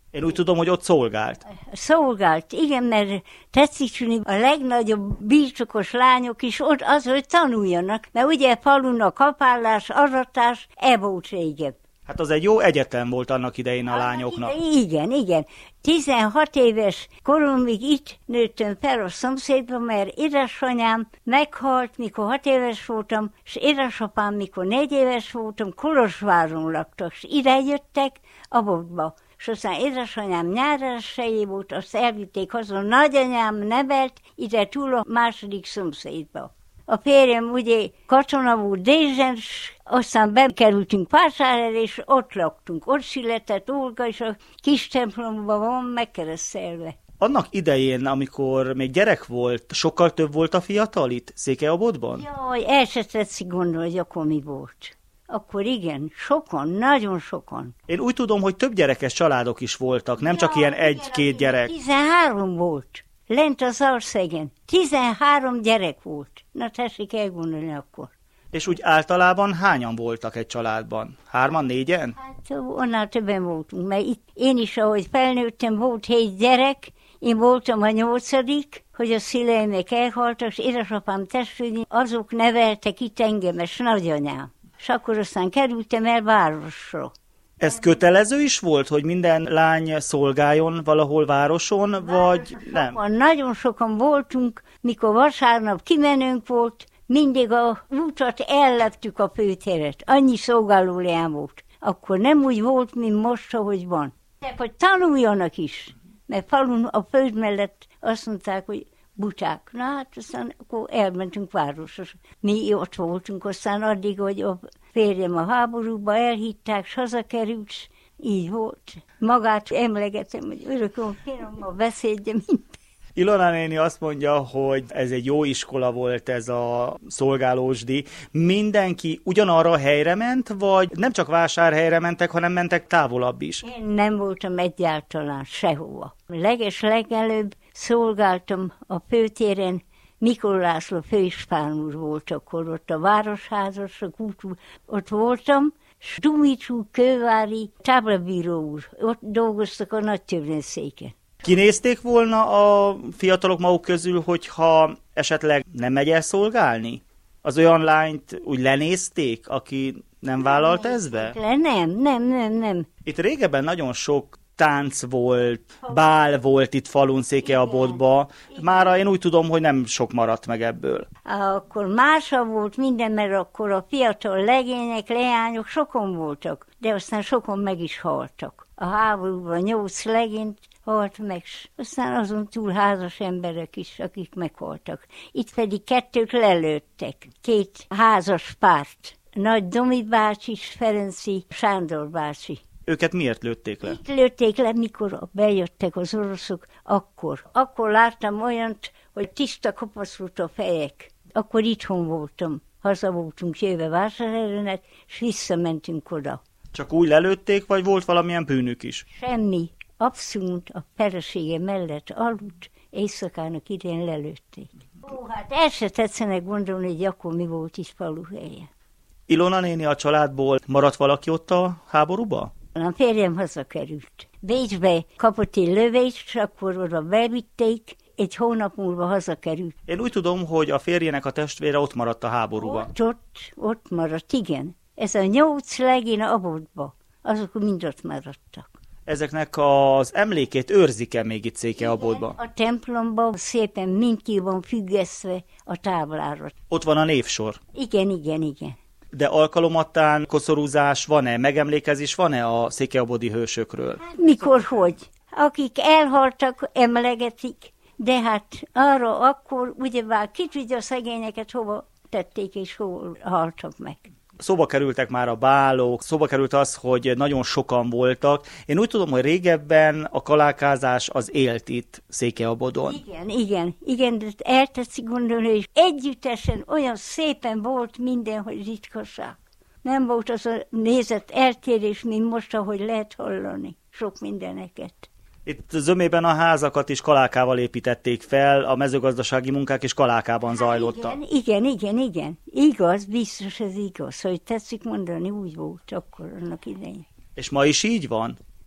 B: Én úgy tudom, hogy ott szolgált.
N: Szolgált, igen, mert tetszik tűnni, a legnagyobb birtokos lányok is ott az, hogy tanuljanak, mert ugye falun a kapálás, aratás, e volt régebb.
B: Hát az egy jó egyetem volt annak idején a lányoknak.
N: Igen, igen. tizenhat éves koromig itt nőttem fel a szomszédban, mert édesanyám meghalt, mikor hat éves voltam, és édesapám, mikor négy éves voltam, Kolozsváron laktak, és ide jöttek a boltba. És aztán édesanyám nyárásejé volt, azt elvitték haza, nagyanyám nevelt ide túl a második szomszédba. A férjem ugye katona volt Dézsen, aztán bekerültünk Vásárhelyre, és ott laktunk. Ott született Olga, és a kis templomban van megkeresztelve.
B: Annak idején, amikor még gyerek volt, sokkal több volt a fiatal itt Székelyabodban?
N: Jaj, el se tetszik gondolni, hogy akkor mi volt. Akkor igen, sokan, nagyon sokan.
B: Én úgy tudom, hogy több gyerekes családok is voltak, nem ja, csak ilyen egy-két gyerek.
N: tizenhárom volt. Lent az Alszegen. tizenhárom gyerek volt. Na tessék elgondolni akkor.
B: És úgy általában hányan voltak egy családban? Hárman, négyen?
N: Hát annál többen voltunk, mert itt én is, ahogy felnőttem, volt hét gyerek, én voltam a nyolcadik, hogy a szüleimek elhaltak, és édesapám testvérei, azok neveltek itt engem, és nagyanyám. És akkor aztán kerültem el városra.
B: Ez kötelező is volt, hogy minden lány szolgáljon valahol városon, vagy nem?
N: Sokan, nagyon sokan voltunk, mikor vasárnap kimenőnk volt, mindig a utat elleptük a főteret. Annyi szolgálóleán volt. Akkor nem úgy volt, mint most, ahogy van. De hogy tanuljanak is, mert falun a föld mellett azt mondták, hogy buták. Na hát aztán akkor elmentünk városra. Mi ott voltunk, aztán addig, hogy a férjem a háborúba elhitták, s hazakerült, így volt. Magát emlegetem, hogy örökön finommal beszédje minden.
B: Ilona néni azt mondja, hogy ez egy jó iskola volt, ez a szolgálósdi. Mindenki ugyanarra a helyre ment, vagy nem csak Vásárhelyre mentek, hanem mentek távolabb is?
N: Én nem voltam egyáltalán sehova. Leges legelőbb szolgáltam a főtéren, Mikor László főispán úr volt akkor, ott a városházasok, ott voltam, és Dumicsú kővári táblabíró úr, ott dolgoztak a nagy törvényszéken.
B: Kinézték volna a fiatalok maguk közül, hogyha esetleg nem megy el szolgálni? Az olyan lányt úgy lenézték, aki nem vállalt ezbe?
N: Le, nem, nem, nem, nem.
B: Itt régebben nagyon sok tánc volt, bál volt itt falun Székelyabodba. Mára én úgy tudom, hogy nem sok maradt meg ebből.
N: Akkor másabb volt minden, mert akkor a fiatal legények, leányok sokan voltak, de aztán sokan meg is haltak. A háborúban nyolc legényt halt meg, aztán azon túl házas emberek is, akik meghaltak. Itt pedig kettőt lelőttek, két házas párt. Nagy Domi bácsi és Ferenci Sándor bácsi.
B: Őket miért lőtték le?
N: Itt lőtték le, mikor bejöttek az oroszok, akkor. Akkor láttam olyant, hogy tiszta kopasz volt a fejek. Akkor itthon voltam. Haza voltunk jöve Vásárhelyre, és visszamentünk oda.
B: Csak úgy lelőtték, vagy volt valamilyen bűnük is?
N: Semmi. Abszolút a felesége mellett aludt, éjszakának idén lelőtték. Ó, hát el se tetszenek gondolni, hogy akkor mi volt itt faluhelye.
B: Ilona néni a családból maradt valaki ott a háborúba?
N: A férjem hazakerült. Bécsbe kapott egy lövést, és akkor oda bevitték, egy hónap múlva hazakerült.
B: Én úgy tudom, hogy a férjének a testvére ott maradt a háborúban.
N: Ott, ott, ott maradt, igen. Ez a nyolc legény abodba, azok mind ott maradtak.
B: Ezeknek az emlékét őrzik-e még itt Székelyabodban?
N: A templomban szépen mind ki van függesztve a táblára.
B: Ott van a névsor?
N: Igen, igen, igen.
B: De alkalomattán koszorúzás van-e, megemlékezés van-e a székelyabodi hősökről?
N: Hát mikor, hogy? Akik elhaltak, emlegetik, de hát arra akkor, ugyebár ki tudja a szegényeket hova tették és hol haltak meg.
B: Szóba kerültek már a bálok, szóba került az, hogy nagyon sokan voltak. Én úgy tudom, hogy régebben a kalákázás az élt itt Székelyabodon.
N: Igen, igen, igen, de eltetszik gondolni, és együttesen olyan szépen volt minden, hogy ritkaság. Nem volt az a nézet eltérés, mint most, ahogy lehet hallani sok mindeneket.
B: Itt zömében a házakat is kalákával építették fel, a mezőgazdasági munkák is kalákában zajlottak.
N: Igen, igen, igen, igen. Igaz, biztos ez igaz, hogy tetszik mondani, úgy volt akkor annak idején.
B: És ma is így van?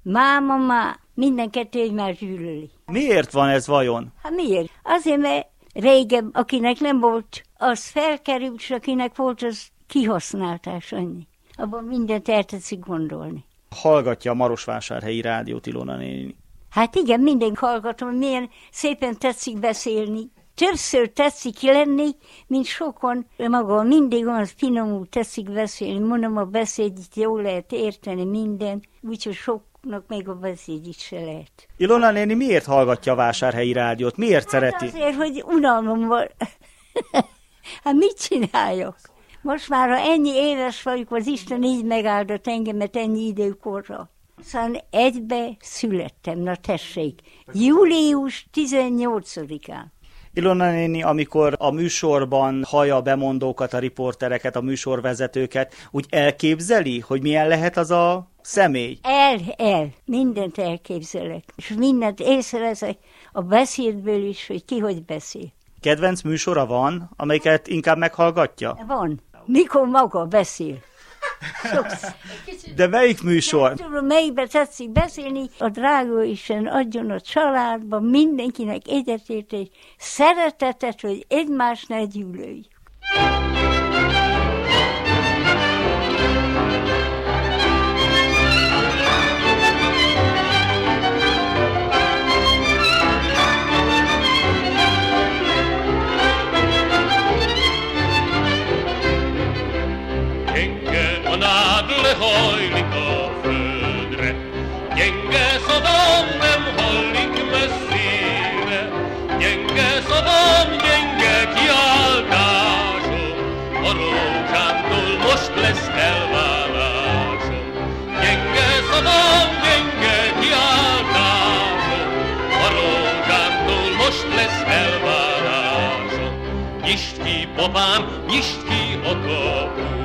N: Máma, má, minden kettő egymást gyűlöli.
B: Miért van ez vajon?
N: Hát miért? Azért, mert régen, akinek nem volt, az felkerült, és akinek volt, az kihasználtás annyi. Abban mindent el tetszik gondolni.
B: Hallgatja a Marosvásárhelyi Rádiót Ilona néni.
N: Hát igen, minden hallgatom, milyen szépen tetszik beszélni. Többször tetszik lenni, mint sokan. Maga mindig olyan finomul tetszik beszélni. Mondom, a beszédit jól lehet érteni minden, úgyhogy soknak még a beszédit se lehet.
B: Ilona néni miért hallgatja a Vásárhelyi Rádiót? Miért hát szereti?
N: Azért, hogy unalmam van. Hát mit csináljak? Most már, ha ennyi éves vagyok, az Isten így megáldott engemet ennyi időkorra. Szóval egybe születtem, na tessék, július tizennyolcadikán.
B: Ilona néni, amikor a műsorban hallja a bemondókat, a riportereket, a műsorvezetőket, úgy elképzeli, hogy milyen lehet az a személy?
N: El, el. Mindent elképzelek. És mindent észreveszek a beszédből is, hogy ki hogy beszél.
B: Kedvenc műsora van, amelyiket inkább meghallgatja?
N: Van. Mikor maga beszél.
B: De melyik műsor?
N: Nem tudom, melyikbe tetszik beszélni. A drága Isten adjon a családban mindenkinek egyetértés, szeretetet, hogy egymást ne gyűlöljük.
H: A nád lehajlik a földre, gyenge szavam nem hallik messzire, gyenge szavam, gyenge kiáltásom, a rózsámtól most lesz elválásom. Gyenge szavam, gyenge kiáltásom, a rózsámtól most lesz elválásom. Nyisd ki, papám, nyisd ki a kaput,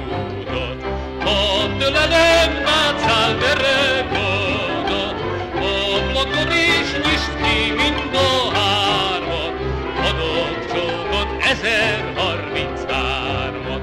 H: tőlem látszál derekodat, ablakod is nyisd ki mind a hármat, adok csókot ezer harminchármat.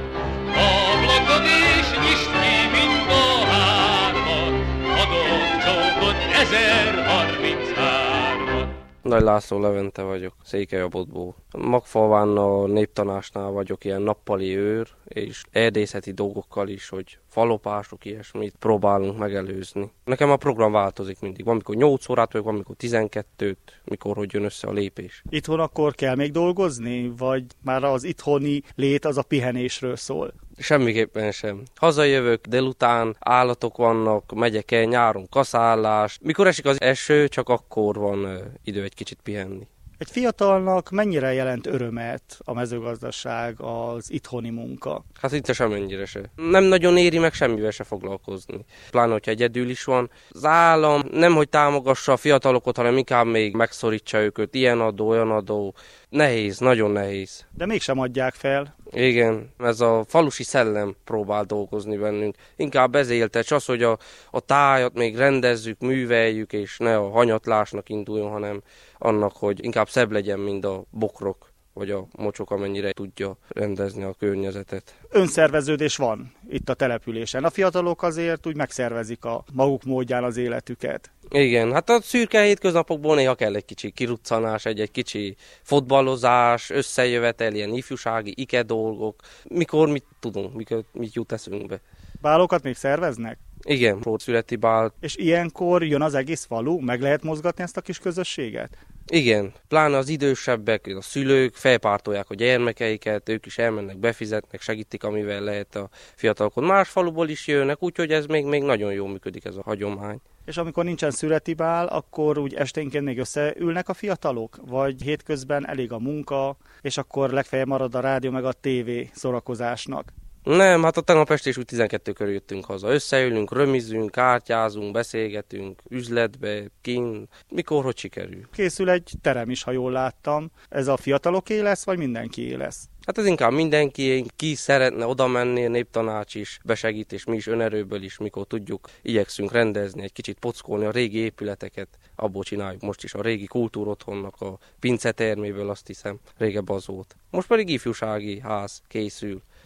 H: Ablakod is nyisd ki mind a hármat, adok csókot ezer harminchármat.
O: Nagy László Levente vagyok, Székelyabodból. Magfalván a néptanásnál vagyok ilyen nappali őr, és erdészeti dolgokkal is, hogy falopások, ilyesmit próbálunk megelőzni. Nekem a program változik mindig. Van, mikor nyolc órát vagyok, van, mikor tizenkettőt, mikor hogy jön össze a lépés.
B: Itthon akkor kell még dolgozni, vagy már az itthoni lét az a pihenésről szól?
O: Semmiképpen sem. Hazajövök, délután állatok vannak, megyek el nyáron kaszállás. Mikor esik az eső, csak akkor van uh, idő egy kicsit pihenni.
B: Egy fiatalnak mennyire jelent örömet a mezőgazdaság, az itthoni munka?
O: Hát szinte semennyire se. Nem nagyon éri meg semmivel se foglalkozni. Pláne, hogyha egyedül is van. Az állam nem, hogy támogassa a fiatalokat, hanem inkább még megszorítsa őket. Ilyen adó, olyan adó. Nehéz, nagyon nehéz.
B: De mégsem adják fel.
O: Igen, ez a falusi szellem próbál dolgozni bennünk. Inkább ez éltet, az, hogy a, a tájat még rendezzük, műveljük, és ne a hanyatlásnak induljon, hanem annak, hogy inkább szebb legyen, mint a bokrok, vagy a mocsok, amennyire tudja rendezni a környezetet.
B: Önszerveződés van itt a településen. A fiatalok azért úgy megszervezik a maguk módján az életüket.
O: Igen, hát a szürke hétköznapokból néha kell egy kicsi kiruccanás, egy-egy kicsi fotballozás, összejövetel, ilyen ifjúsági ike dolgok. Mikor mit tudunk, mikor mit jut eszünkbe.
B: Bálokat még szerveznek?
O: Igen, születi bál.
B: És ilyenkor jön az egész falu? Meg lehet mozgatni ezt a kis közösséget?
O: Igen, pláne az idősebbek, a szülők felpártolják a gyermekeiket, ők is elmennek, befizetnek, segítik, amivel lehet a fiatalokon. Más faluból is jönnek, úgyhogy ez még, még nagyon jól működik ez a hagyomány.
B: És amikor nincsen születi bál, akkor úgy esténként még összeülnek a fiatalok? Vagy hétközben elég a munka, és akkor legfeljebb marad a rádió meg a tévé szórakozásnak?
O: Nem, hát a tegnap este is úgy tizenkettő körül jöttünk haza. Összeülünk, römizünk, kártyázunk, beszélgetünk, üzletbe, kint, mikor, hogy sikerül.
B: Készül egy terem is, ha jól láttam. Ez a fiataloké lesz, vagy mindenkié lesz?
O: Hát ez inkább mindenki, ki szeretne oda menni, a néptanács is besegít, és mi is önerőből is, mikor tudjuk, igyekszünk rendezni, egy kicsit pockolni a régi épületeket. Abból csináljuk most is a régi kultúrotthonnak a pinceterméből, azt hiszem, régebb az volt. Most pedig ifjúsági ház készül.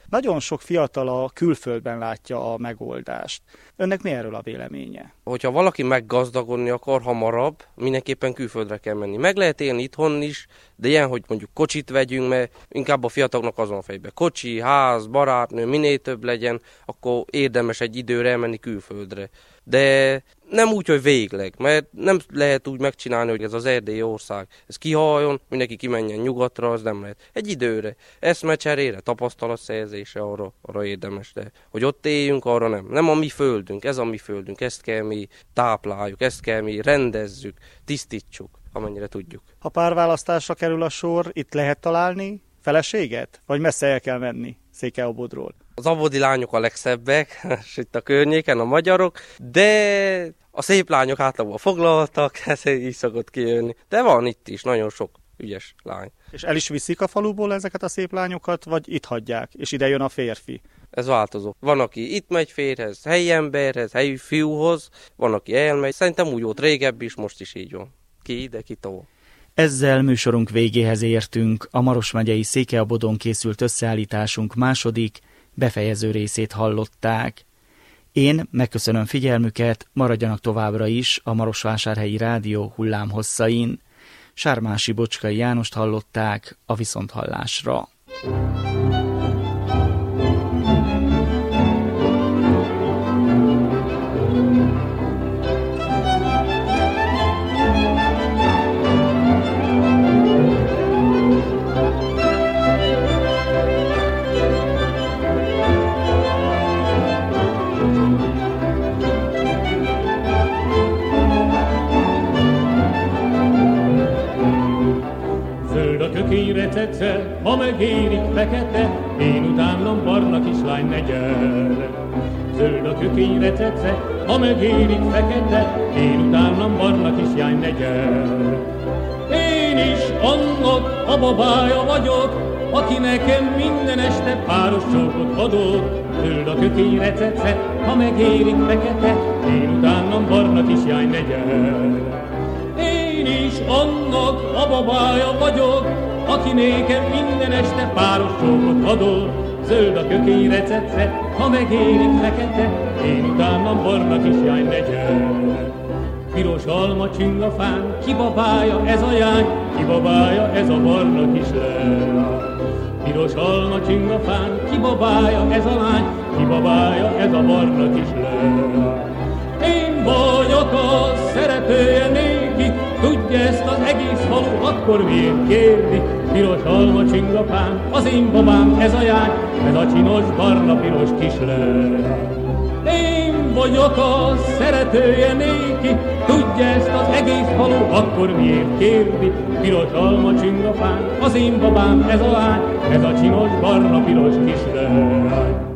B: Nagyon sok fiatal a külföldben látja a megoldást. Önnek mi erről a véleménye?
O: Hogyha valaki meggazdagodni akar hamarabb, mindenképpen külföldre kell menni. Meg lehet élni itthon is, de ilyen, hogy mondjuk kocsit vegyünk, mert inkább a fiataloknak azon a fejbe. Kocsi, ház, barátnő, minél több legyen, akkor érdemes egy időre elmenni külföldre. De nem úgy, hogy végleg, mert nem lehet úgy megcsinálni, hogy ez az erdélyi ország, ez kihaljon, mindenki kimenjen nyugatra, az nem lehet. Egy időre, eszmecserére, tapasztalatszerzése, arra, arra érdemes, de hogy ott éljünk, arra nem. Nem a mi földünk, ez a mi földünk, ezt kell mi tápláljuk, ezt kell mi rendezzük, tisztítsuk, amennyire tudjuk.
B: Ha párválasztásra kerül a sor, itt lehet találni feleséget? Vagy messze el kell menni Székelyabodról?
O: Az abodi lányok a legszebbek, és itt a környéken a magyarok, de a szép lányok általában foglaltak, ez így szokott kijönni. De van itt is nagyon sok ügyes lány.
B: És el is viszik a faluból ezeket a szép lányokat, vagy itt hagyják, és ide jön a férfi?
O: Ez változó. Van, aki itt megy férhez, helyi emberhez, helyi fiúhoz, van, aki elmegy. Szerintem úgy volt régebb is, most is így van. Ki ide, ki tova.
B: Ezzel műsorunk végéhez értünk. A Maros megyei Székelyabodon készült összeállításunk második, befejező részét hallották. Én megköszönöm figyelmüket, maradjanak továbbra is a Marosvásárhelyi Rádió hullámhosszain. Sármási Bocskai Jánost hallották a viszonthallásra.
H: Recece, ha megérik fekete, én utánam barna kislány ne gyere. Zöld a kökény recece, ha megérik fekete, én utánam barna kislány ne gyere. Én is annak a babája vagyok, aki nekem minden este páros csókot adott. Zöld a kökény recece, ha megérik fekete, én utánam barna kislány ne gyere. Én is annak a babája vagyok, aki nékem minden este páros csókot adott. Zöld a kökény recece, ha megérik fekete, én utánam barna kislány ne gyere. Piros alma csingafán, ki babája ez a jány, ki babája ez a barna kislány. Piros alma csingafán, ki babája ez a lány, ki babája ez a barna kislány. Én vagyok a szeretője néki, tudja ezt az egész falu, akkor miért kérdi? Piros alma csingapán, az én babám ez a jány, ez a csinos barna piros kislány. Én vagyok a szeretője néki, tudja ezt az egész falu, akkor miért kérdi? Piros alma csingapán, az én babám ez a lány, ez a csinos barna piros kislány.